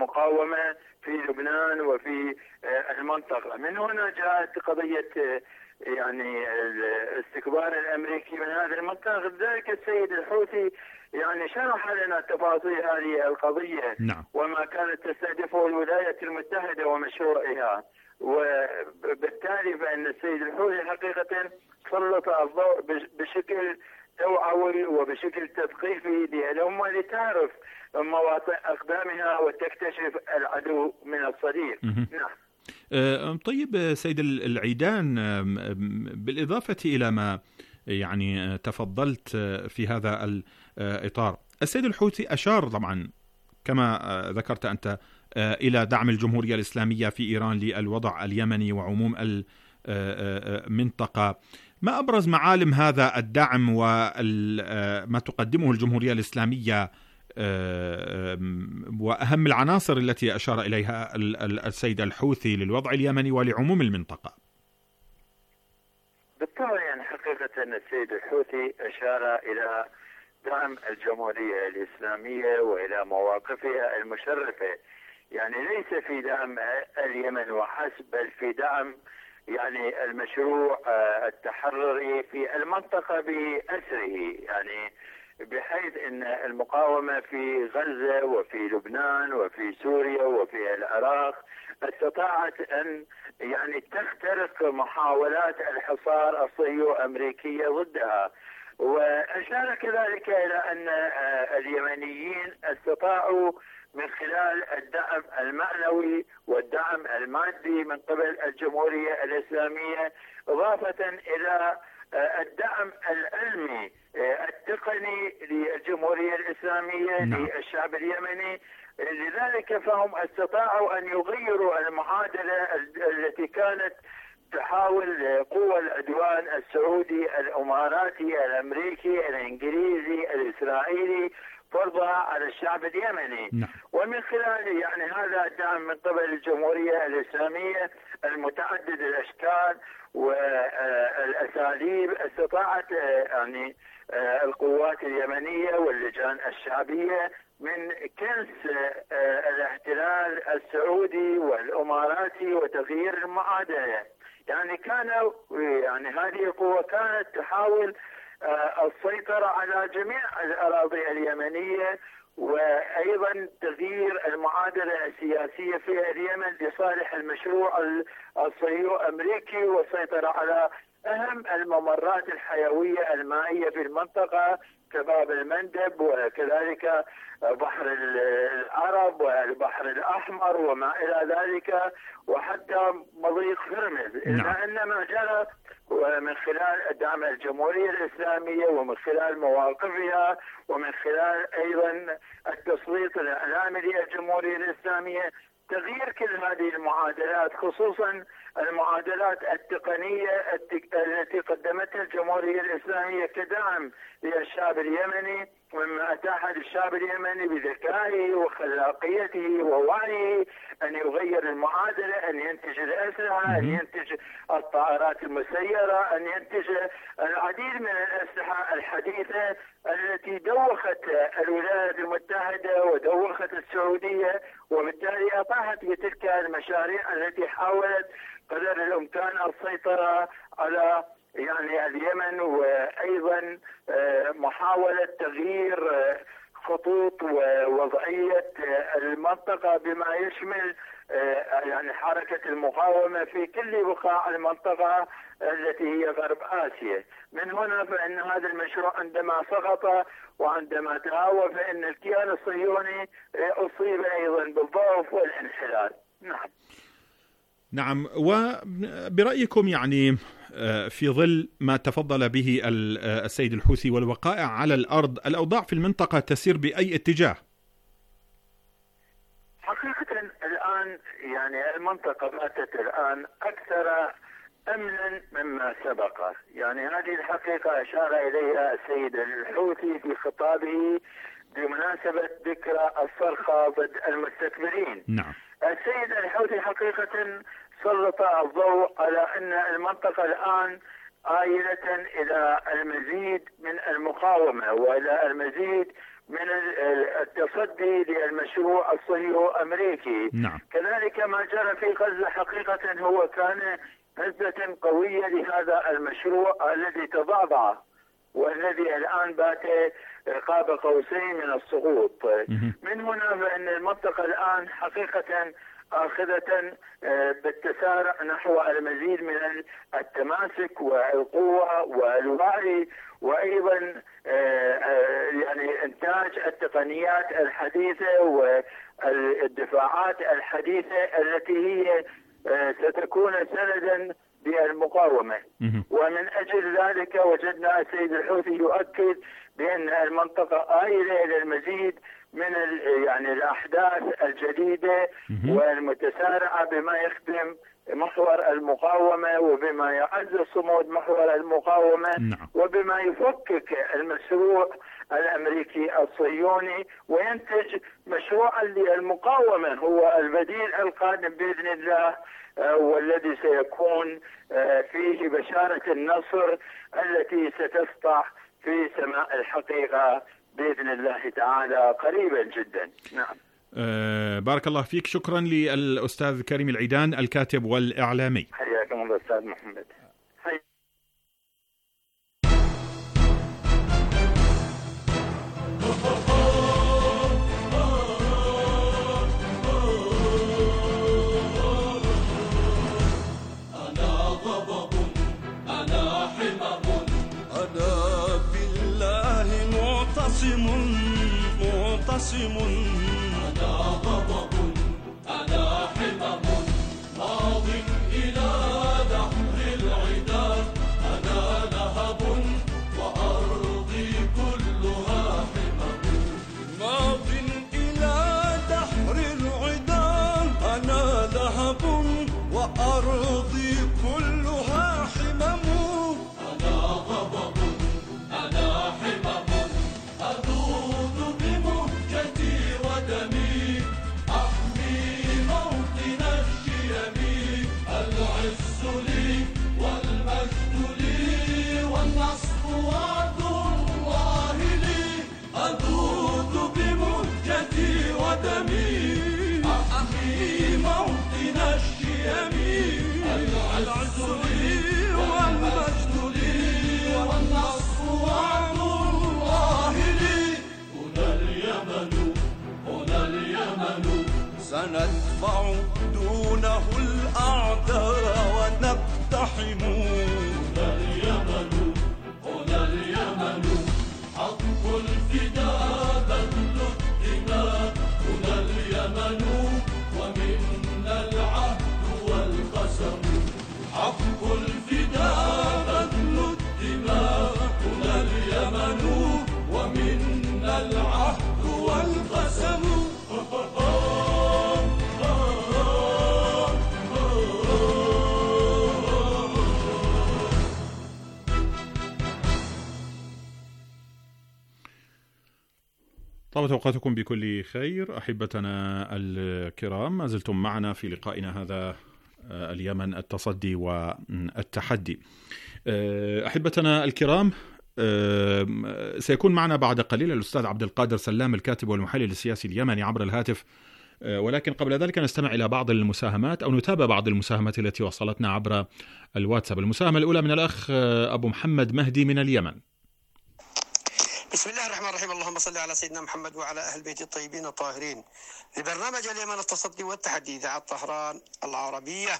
المقاومة في لبنان وفي المنطقة. من هنا جاءت قضية يعني الاستكبار الامريكي من هذه المنطقه. ذلك السيد الحوثي يعني شرح لنا تفاصيل هذه القضيه نعم. وما كانت تستهدفه الولايات المتحده ومشروعها، وبالتالي فان السيد الحوثي حقيقه سلط الضوء بشكل توعوي وبشكل تثقيفي للأمة لتعرف مواطن أقدامها وتكتشف العدو من الصديق. نعم. طيب سيد العيدان، بالإضافة إلى ما يعني تفضلت في هذا الإطار، السيد الحوثي أشار طبعا كما ذكرت أنت إلى دعم الجمهورية الإسلامية في إيران للوضع اليمني وعموم المنطقة. ما أبرز معالم هذا الدعم وما تقدمه الجمهورية الإسلامية وأهم العناصر التي أشار إليها السيد الحوثي للوضع اليمني ولعموم المنطقة؟ بالطبع يعني حقيقة السيد الحوثي أشار إلى دعم الجمهورية الإسلامية وإلى مواقفها المشرفة، يعني ليس في دعم اليمن وحسب بل في دعم يعني المشروع التحرري في المنطقة بأسره، يعني بحيث ان المقاومة في غزة وفي لبنان وفي سوريا وفي العراق استطاعت ان يعني تخترق محاولات الحصار الصهيوني الامريكية ضدها. واشار كذلك الى ان اليمنيين استطاعوا من خلال الدعم المعنوي والدعم المادي من قبل الجمهورية الإسلامية، إضافة إلى الدعم العلمي التقني للجمهورية الإسلامية للشعب اليمني. لذلك فهم استطاعوا أن يغيروا المعادلة التي كانت تحاول قوى العدوان السعودي الإماراتي الأمريكي الإنجليزي الإسرائيلي فرضها على الشعب اليمني. نعم. ومن خلال يعني هذا الدعم من قبل الجمهورية الإسلامية المتعدد الأشكال والأساليب استطاعت يعني القوات اليمنية واللجان الشعبية من كنس الاحتلال السعودي والإماراتي وتغيير المعادلة. يعني كانوا يعني هذه القوة كانت تحاول السيطرة على جميع الأراضي اليمنية وأيضا تغيير المعادلة السياسية في اليمن لصالح المشروع الصهيوني الأمريكي والسيطرة على أهم الممرات الحيوية المائية في المنطقة كباب المندب وكذلك بحر العرب والبحر الأحمر وما إلى ذلك وحتى مضيق هرمز. إلا أن ما جرى ومن خلال دعم الجمهورية الإسلامية ومن خلال مواقفها ومن خلال أيضا التسليط الإعلامي للجمهورية الإسلامية تغيير كل هذه المعادلات، خصوصا المعادلات التقنية التي قدمتها الجمهورية الإسلامية كدعم للشعب اليمني، ومما أتاح للشعب اليمني بذكائه وخلاقيته ووعيه أن يغير المعادلة، أن ينتج الأسلحة، أن ينتج الطائرات المسيرة، أن ينتج العديد من الأسلحة الحديثة التي دوخت الولايات المتحدة ودوخت السعودية، وبالتالي أطاحت بتلك المشاريع التي حاولت قدر الإمكان السيطرة على يعني اليمن، وأيضا محاولة تغيير خطوط ووضعية المنطقة بما يشمل يعني حركة المقاومة في كل بقاع المنطقة التي هي غرب آسيا. من هنا فإن هذا المشروع عندما سقط وعندما تهاوى فإن الكيان الصهيوني أصيب أيضا بالضعف والانحلال. نعم. نعم. وبرأيكم يعني في ظل ما تفضل به السيد الحوثي والوقائع على الأرض، الأوضاع في المنطقة تسير بأي اتجاه؟ حقيقة الآن يعني المنطقة باتت الآن أكثر أمنا مما سبق، يعني هذه الحقيقة أشار إليها السيد الحوثي في خطابه بمناسبة ذكرى الصرخة ضد المستكبرين. نعم. السيد الحوثي حقيقة سلط الضوء على أن المنطقة الآن آيلة إلى المزيد من المقاومة وإلى المزيد من التصدي للمشروع الصهيوني الأمريكي. نعم. كذلك ما جرى في غزة حقيقة هو كان هزة قوية لهذا المشروع الذي تضعضع والذي الآن بات قاب قوسين من السقوط. من هنا فإن المنطقة الآن حقيقة آخذة بالتسارع نحو المزيد من التماسك والقوة والوعي، وأيضا يعني إنتاج التقنيات الحديثة والدفاعات الحديثة التي هي ستكون سندا للمقاومة. ومن أجل ذلك وجدنا السيد الحوثي يؤكد بأن المنطقة آيلة إلى المزيد من يعني الأحداث الجديدة والمتسارعة بما يخدم محور المقاومة وبما يعز صمود محور المقاومة وبما يفكك المشروع الأمريكي الصهيوني وينتج مشروعا للمقاومة هو البديل القادم بإذن الله، والذي سيكون فيه بشارة النصر التي ستسطع في سماء الحقيقة بإذن الله تعالى قريبا جدا. نعم. أه بارك الله فيك. شكرا للأستاذ كريم العيدان الكاتب والإعلامي. حياكم الله أستاذ محمد. حي... أنا غضب أنا حمم أنا بالله معتصم معتصم أنا غضب أنا حمم ماض إلى دحر العدا أنا لهب وأرضي كلها حمم ماض إلى دحر العدا أنا لهب وأرضي كلها حمم أنا غضب أنا حمم أذود بمهجتي ودمي أحمي موطن الشيم العز لي والمجد لي والنصر وعد الله لي أذود بمهجتي ودمي أحمي موطن الشيم العز لي والمجد لي والنصر وعد الله لي هنا اليمن هنا اليمن سندفع دونه الأعداء ونقتحم هنا اليمن هنا اليمن حق الفداء بذل الدماء هنا اليمن ومنا العهد والقسم حق الفداء بذل الدماء هنا اليمن ومنا العهد والقسم طابت أوقاتكم بكل خير أحبتنا الكرام، ما زلتم معنا في لقائنا هذا اليمن التصدي والتحدي. أحبتنا الكرام، سيكون معنا بعد قليل الأستاذ عبد القادر سلام الكاتب والمحلل السياسي اليمني عبر الهاتف، ولكن قبل ذلك نستمع إلى بعض المساهمات أو نتابع بعض المساهمات التي وصلتنا عبر الواتساب. المساهمة الأولى من الأخ أبو محمد مهدي من اليمن. بسم الله الرحمن الرحيم، اللهم صل على سيدنا محمد وعلى أهل بيت الطيبين الطاهرين. لبرنامج اليمن التصدي والتحدي إذاعة طهران العربية.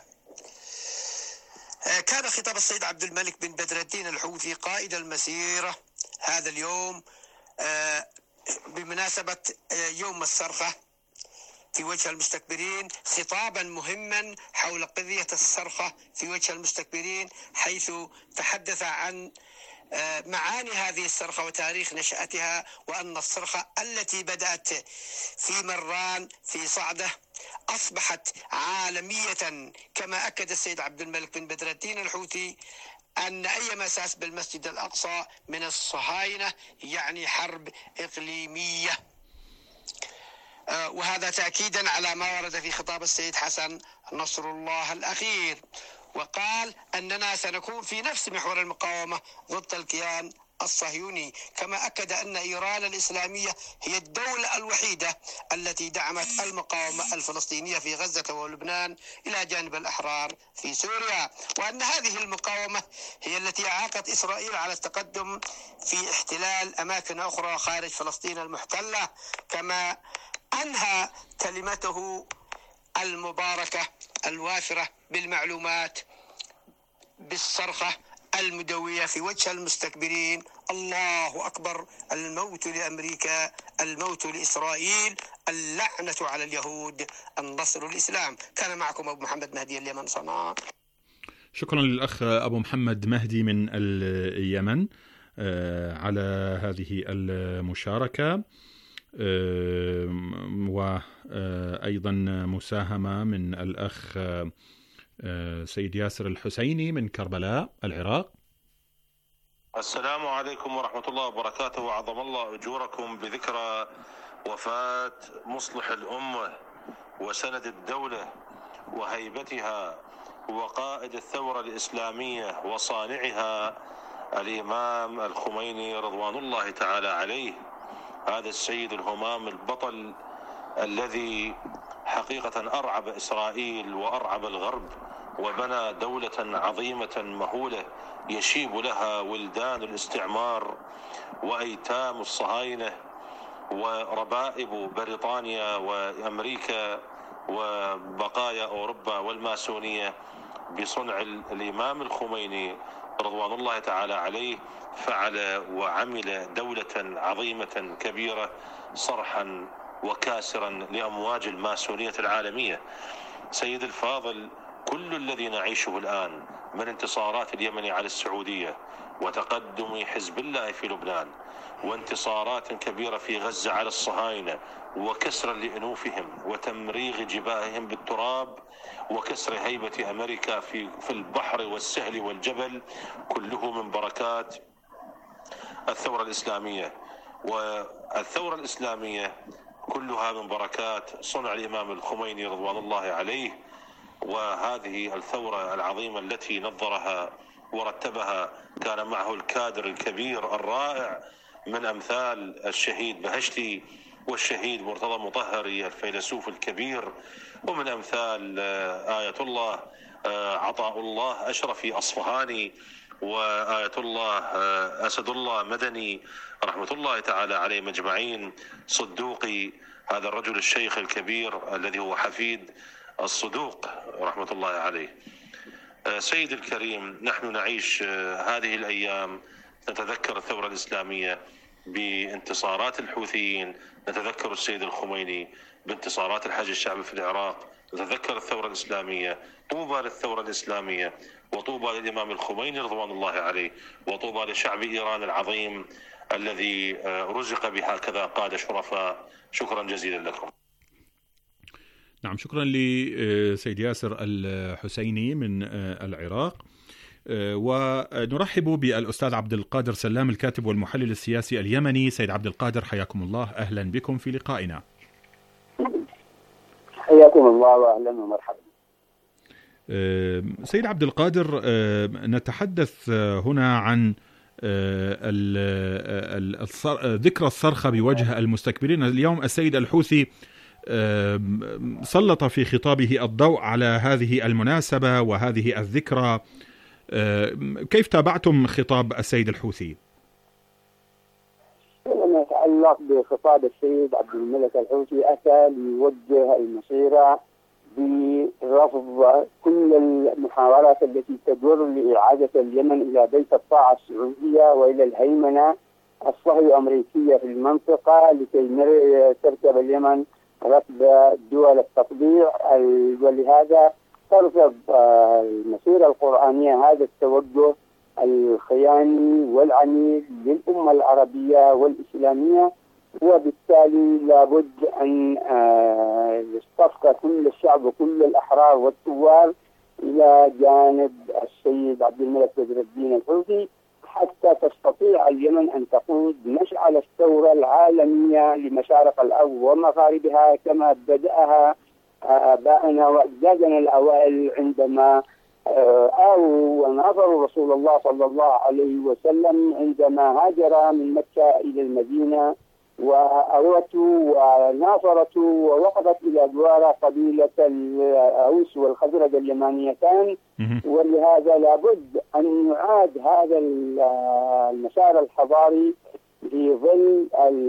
كان خطاب السيد عبد الملك بن بدر الدين الحوثي قائد المسيرة هذا اليوم بمناسبة يوم الصرخة في وجه المستكبرين خطابا مهما حول قضية الصرخة في وجه المستكبرين، حيث تحدث عن معاني هذه الصرخة وتاريخ نشأتها، وأن الصرخة التي بدأت في مران في صعدة أصبحت عالمية، كما أكد السيد عبد الملك بن بدر الدين الحوثي أن أي مساس بالمسجد الأقصى من الصهاينة يعني حرب إقليمية، وهذا تأكيدا على ما ورد في خطاب السيد حسن نصر الله الأخير. وقال أننا سنكون في نفس محور المقاومة ضد الكيان الصهيوني، كما أكد أن إيران الإسلامية هي الدولة الوحيدة التي دعمت المقاومة الفلسطينية في غزة ولبنان إلى جانب الأحرار في سوريا، وأن هذه المقاومة هي التي أعاقت إسرائيل على التقدم في احتلال أماكن أخرى خارج فلسطين المحتلة. كما أنهى كلمته المباركة الوافرة بالمعلومات بالصرخة المدوية في وجه المستكبرين: الله أكبر، الموت لأمريكا، الموت لإسرائيل، اللعنة على اليهود، النصر للإسلام. كان معكم أبو محمد مهدي اليمن، صنعاء. شكرا للأخ أبو محمد مهدي من اليمن على هذه المشاركة، وأيضا مساهمة من الأخ سيد ياسر الحسيني من كربلاء العراق. السلام عليكم ورحمة الله وبركاته، وعظم الله أجوركم بذكرى وفاة مصلح الأمة وسند الدولة وهيبتها وقائد الثورة الإسلامية وصانعها الإمام الخميني رضوان الله تعالى عليه. هذا السيد الهمام البطل الذي حقيقة أرعب إسرائيل وأرعب الغرب وبنى دولة عظيمة مهولة يشيب لها ولدان الاستعمار وأيتام الصهاينة وربائب بريطانيا وأمريكا وبقايا أوروبا والماسونية بصنع الإمام الخميني رضوان الله تعالى عليه. فعل وعمل دولة عظيمة كبيرة صرحا وكاسرا لأمواج الماسونية العالمية. سيد الفاضل، كل الذي نعيشه الآن من انتصارات اليمن على السعودية وتقدم حزب الله في لبنان وانتصارات كبيرة في غزة على الصهاينة وكسر لأنوفهم وتمريغ جباههم بالتراب وكسر هيبة أمريكا في في البحر والسهل والجبل، كله من بركات الثورة الإسلامية. والثورة الإسلامية كلها من بركات صنع الإمام الخميني رضوان الله عليه. وهذه الثورة العظيمة التي نظرها ورتبها كان معه الكادر الكبير الرائع من أمثال الشهيد بهشتي والشهيد مرتضى مطهري الفيلسوف الكبير، ومن أمثال آية الله عطاء الله أشرفي أصفهاني وآية الله أسد الله مدني رحمة الله تعالى عليه مجمعين، صدوقي هذا الرجل الشيخ الكبير الذي هو حفيد الصدوق رحمة الله عليه. سيد الكريم، نحن نعيش هذه الأيام نتذكر الثورة الإسلامية بانتصارات الحوثيين، نتذكر السيد الخميني بانتصارات الحج الشعبي في العراق، نتذكر الثورة الإسلامية. طوبى للثورة الإسلامية وطوبى للإمام الخميني رضوان الله عليه وطوبى لشعب إيران العظيم الذي رزق بهكذا قادة شرفاء. شكرا جزيلا لكم. نعم، شكرا لسيد ياسر الحسيني من العراق. ونرحب بالأستاذ عبد القادر سلام الكاتب والمحلل السياسي اليمني. سيد عبد القادر، حياكم الله، أهلا بكم في لقائنا. حياكم الله وأهلا ومرحبا. سيد عبد القادر، نتحدث هنا عن ذكرى الصرخة بوجه المستكبرين. اليوم السيد الحوثي سلط في خطابه الضوء على هذه المناسبة وهذه الذكرى. كيف تابعتم خطاب السيد الحوثي؟ فيما يتعلق بخطاب السيد عبد الملك الحوثي، أتى ليوجه المسيرة برفض كل المحاولات التي تدور لإعادة اليمن إلى بيت الطاعة السعودية وإلى الهيمنة الصهيونية أمريكية في المنطقة لكي تركب اليمن ركب دول التطبيع. ولهذا ترفض المسيرة القرآنية هذا التوجه الخياني والعنيف للأمة العربية والإسلامية، وبالتالي لابد أن يصطفى كل الشعب وكل الأحرار والثوار إلى جانب السيد عبد الملك بدر الدين الحوثي حتى تستطيع اليمن أن تقود مشعل الثورة العالمية لمشارق الأرض ومغاربها كما بدأها آبائنا وأجدادنا الأوائل عندما آووا وناصروا رسول الله صلى الله عليه وسلم عندما هاجر من مكة إلى المدينة، وأروته وناصرته ووقفت إلى جوار قبيلة الأوس والخزرج اليمانيتان. ولهذا لابد أن يعاد هذا المسار الحضاري في ظل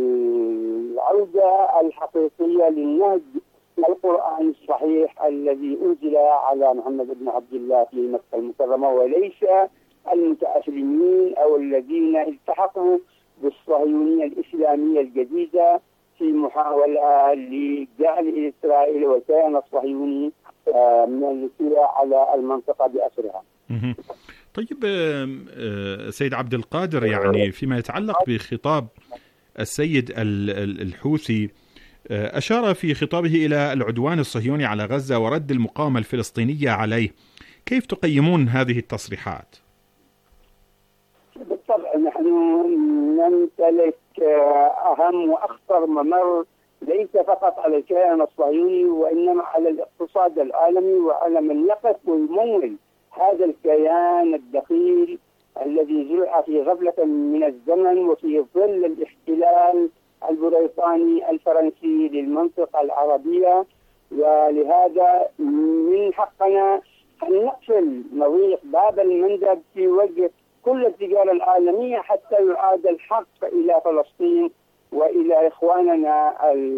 العودة الحقيقية للنهج القرآن الصحيح الذي أنزل على محمد بن عبد الله في مكة المكرمة، وليس المتأسلمين أو الذين التحقوا بالصهيونية الإسلامية الجديدة في محاولة لجعل إسرائيل والكيان الصهيوني من الاطلاع على المنطقة بأسرها. طيب سيد عبد القادر، يعني فيما يتعلق بخطاب السيد الحوثي، أشار في خطابه إلى العدوان الصهيوني على غزة ورد المقاومة الفلسطينية عليه، كيف تقيمون هذه التصريحات؟ بالطبع نحن نمتلك أهم وأخطر ممر ليس فقط على الكيان الصهيوني وإنما على الاقتصاد العالمي وعلى من يقف ويمول هذا الكيان الدخيل الذي زرع في غفلة من الزمن وفي ظل الاحتلال البريطاني الفرنسي للمنطقة العربية. ولهذا من حقنا أن نقفل نظيق باب المندب في وجه كل التجارة العالمية حتى يعاد الحق إلى فلسطين وإلى إخواننا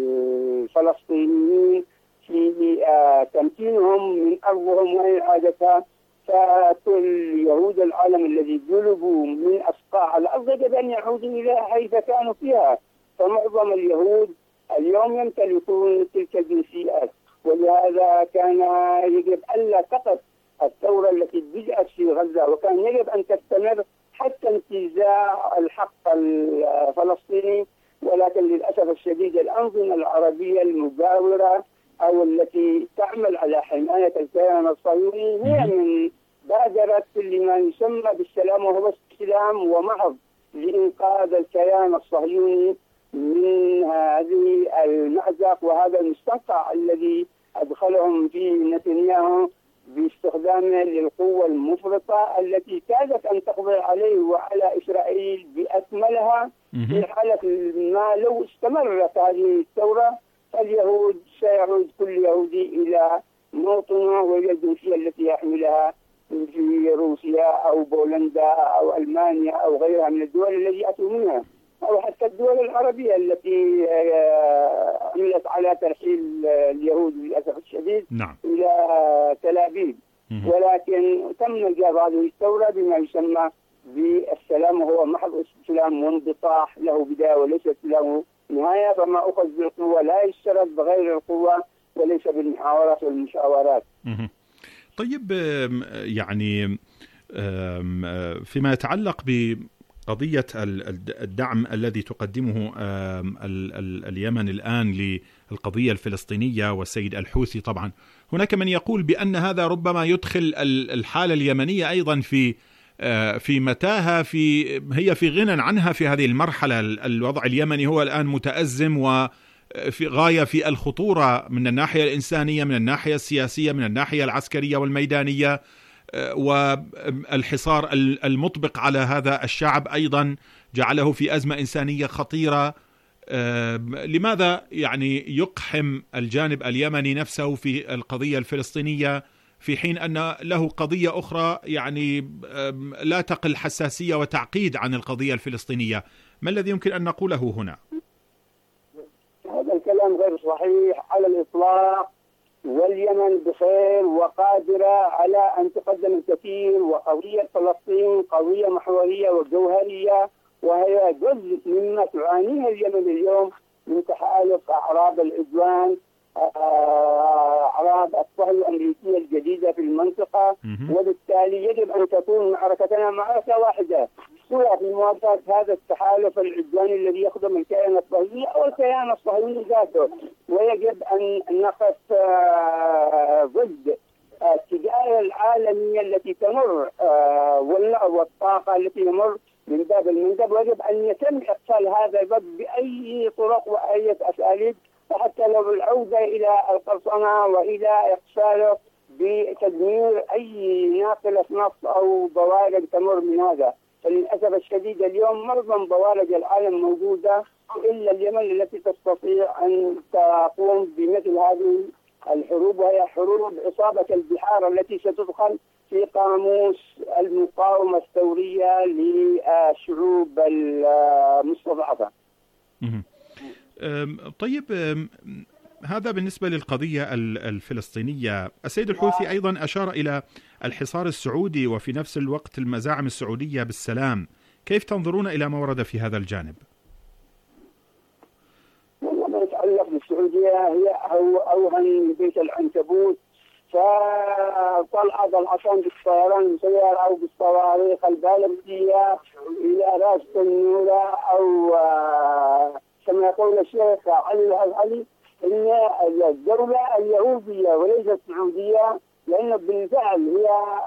الفلسطينيين في تمكينهم من أرضهم وإعادتها. فكل يهود العالم الذي جلبوا من أصقاع الأرض يجب أن يعودوا إلى حيث كانوا فيها، فمعظم اليهود اليوم يمتلكون تلك الجنسيات. ولهذا كان يجب ألا تقف الثورة التي بدأت في غزة، وكان يجب أن تستمر حتى انتزاع الحق الفلسطيني. ولكن للأسف الشديد الأنظمة العربية المجاورة أو التي تعمل على حماية الكيان الصهيوني هي من بادرت لما يسمى بالسلام، وهو استسلام ومحض لإنقاذ الكيان الصهيوني من هذه المأزق وهذا المستنقع الذي أدخلهم فيه نتنياهو باستخدامه للقوة المفرطة التي كادت أن تقضي عليه وعلى إسرائيل بأكملها. في حالة ما لو استمرت هذه الثورة فاليهود سيعود كل يهودي إلى موطنه وإلى الجنسية التي يحملها في روسيا أو بولندا أو ألمانيا أو غيرها من الدول التي أتوا منها، أو حتى الدول العربية التي عملت على ترحيل اليهود للأسف الشديد نعم. إلى تل أبيب. ولكن تم إيجاد هذه الثورة بما يسمى بالسلام، وهو محض استسلام وانبطاح له بداية وليس له نهاية. فما أخذ بالقوة لا يشترط بغير القوة وليس بالمحاورات والمشاورات. طيب، يعني فيما يتعلق بقضية الدعم الذي تقدمه اليمن الآن للقضية الفلسطينية والسيد الحوثي، طبعا هناك من يقول بأن هذا ربما يدخل الحالة اليمنية أيضا في في متاهة في هي في غنى عنها في هذه المرحلة. الوضع اليمني هو الآن متأزم وفي غاية في الخطورة من الناحية الإنسانية، من الناحية السياسية، من الناحية العسكرية والميدانية، والحصار المطبق على هذا الشعب أيضا جعله في أزمة إنسانية خطيرة. لماذا يعني يقحم الجانب اليمني نفسه في القضية الفلسطينية في حين أن له قضية أخرى يعني لا تقل حساسية وتعقيد عن القضية الفلسطينية؟ ما الذي يمكن أن نقوله هنا؟ هذا الكلام غير صحيح على الإطلاق، واليمن بخير وقادرة على أن تقدم الكثير، وقضية فلسطين قضية محورية وجوهرية، وهي جزء مما تعانيه اليمن اليوم من تحالف أعراض العدوان، أعراض الصهيونية الأمريكية الجديدة في المنطقة. وبالتالي يجب أن تكون معركتنا معركة واحدة، سواء في مواجهة هذا التحالف العدواني الذي يخدم الكيان الصهيوني أو الكيان الصهيوني ذاته. ويجب أن نقف ضد التجارة العالمية التي تمر والطاقة التي تمر من باب المندب، ويجب أن يتم إقفال هذا الباب بأي طرق وأي أساليب، وحتى لو العودة إلى القرصنة وإلى إقفاله بتدمير أي ناقلة نفط أو بوارج تمر من هذا. فللأسف الشديد اليوم معظم بوارج العالم موجودة إلا اليمن التي تستطيع أن تقوم بمثل هذه الحروب، وهي حروب عصابة البحار التي ستدخل في قاموس المقاومة الثورية للشعوب المستضعفة. طيب، هذا بالنسبة للقضية الفلسطينية. السيد الحوثي أيضا أشار إلى الحصار السعودي وفي نفس الوقت المزاعم السعودية بالسلام. كيف تنظرون إلى ما ورد في هذا الجانب؟ ما يتعلق بالسعودية هي أوهن من بيت العنكبوت، فطلعت العصام بالطيران المسير أو بالصواريخ البالستية إلى رأس النورة، أو كما يقول الشيخ علي الهلالي إن الدولة اليهودية وليس السعودية، لأنه بالفعل هي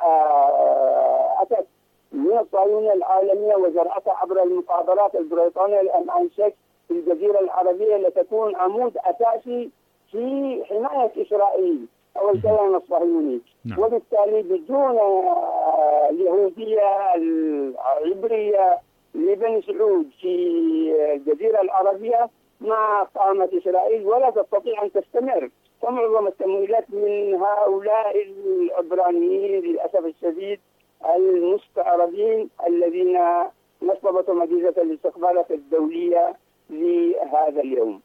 أتت من الصهيونية العالمية وزرعتها عبر المخابرات البريطانية لأنشأت في الجزيرة العربية لتكون عمود أساسي في حماية إسرائيل أو الكيان الصهيوني. نعم. وبالتالي بدون اليهودية العبرية لبني سعود في الجزيرة العربية ما قامت إسرائيل ولا تستطيع أن تستمر. فمعظم التمويلات من هؤلاء العبرانيين للأسف الشديد المستعربين الذين نصبوا مجلس الاستخبارات الدولية لهذا اليوم.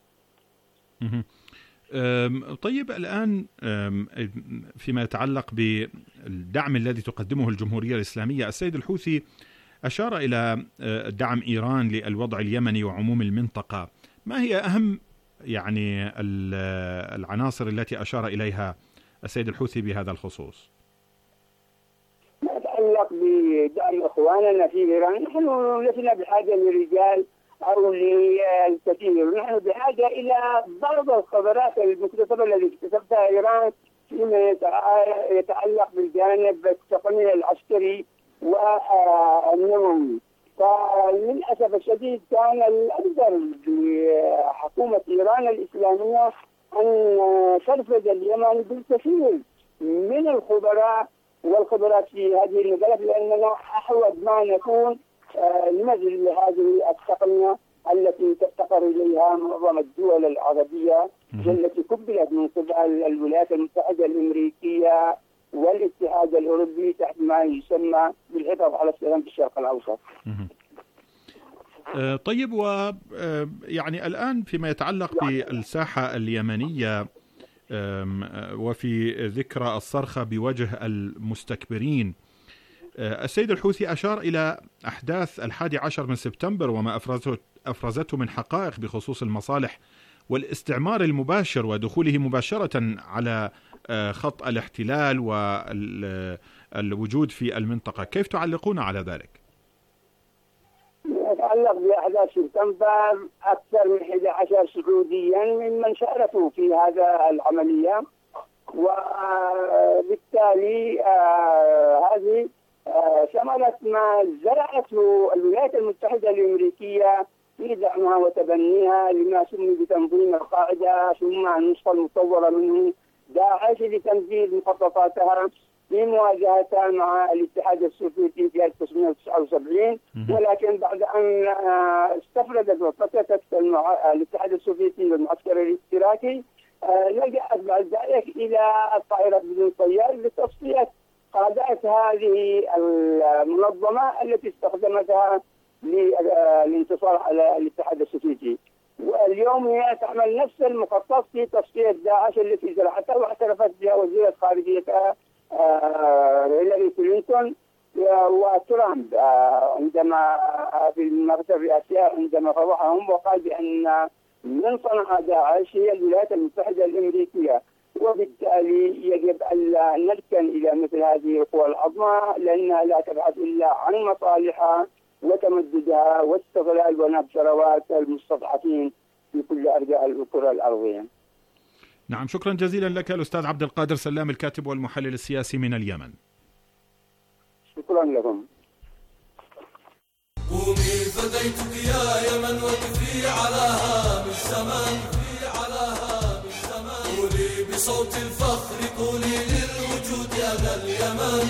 طيب، الآن فيما يتعلق بالدعم الذي تقدمه الجمهورية الإسلامية، السيد الحوثي أشار إلى دعم إيران للوضع اليمني وعموم المنطقة. ما هي أهم يعني العناصر التي أشار إليها السيد الحوثي بهذا الخصوص؟ ما يتعلق بدعم إخواننا في إيران، نحن لسنا بحاجة لرجال أو للكثير، نحن بحاجة إلى بعض الخبرات المكتسبة التي اكتسبتها إيران فيما يتعلق بالجانب التقني العسكري والنووي. فللأسف الشديد كان الأقدر بحكومة إيران الإسلامية أن ترفض اليمن بالكثير من الخبراء والخبرات في هذه المجالات، لأننا أحوج ما نكون لمثل هذه التقنية التي تفتقر إليها معظم الدول العربية والتي قبلت من قبل الولايات المتحدة الأمريكية والاتحاد الأوروبي تحت ما يسمى بالحفاظ على السلام في الشرق الأوسط. طيب، ويعني الآن فيما يتعلق بالساحة اليمنية وفي ذكرى الصرخة بوجه المستكبرين، السيد الحوثي أشار إلى أحداث الحادي عشر من سبتمبر وما أفرزته, أفرزته من حقائق بخصوص المصالح والاستعمار المباشر ودخوله مباشرة على خط الاحتلال والوجود في المنطقة. كيف تعلقون على ذلك؟ يتعلق بأحداث سبتمبر أكثر من أحد عشر سعوديا ممن شاركوا في هذا العملية، وبالتالي آه هذه آه ثمرة ما زرعته الولايات المتحدة الأمريكية في دعمها وتبنيها لما سمي بتنظيم القاعدة، ثم النسخة المطورة منه داعش لتنفيذ مخططاتها في مواجهتها مع الاتحاد السوفيتي في ألف وتسعمائة وتسعة وسبعين. ولكن بعد أن استفردت وفتتت الاتحاد السوفيتي والمعسكر الاشتراكي، لجأت بعد ذلك إلى الطائرة بدون طيار لتصفية قادات هذه المنظمة التي استخدمتها للانتصار على الاتحاد السوفيتي. واليوم هي تعمل نفس المخطط في تصفية داعش التي زرعتها واعترفت بها وزيرة خارجيتها هيلاري كلينتون وترامب عندما في المناقشة الرئاسية عندما فضحهم وقال بأن من صنع داعش هي الولايات المتحدة الأمريكية. وبالتالي يجب أن نركن إلى مثل هذه القوى العظمى لأنها لا تبحث إلا عن مصالحها وتمددها واستغلال ونهب ثروات المستضعفين في كل أرجاء الكرة الأرضية. نعم، شكرا جزيلا لك الأستاذ عبد القادر سلام، الكاتب والمحلل السياسي من اليمن. شكرا لكم. قومي فديتك يا يمن وقفي على هام الزمان، قولي بصوت الفخر قولي للوجود يا ذا اليمن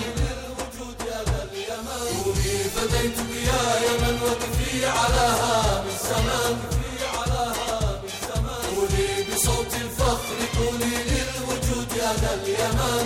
قومي فديتك يا يمن وقفي على هام الزمان قولي بصوت الفخر قولي للوجود يا ذا اليمن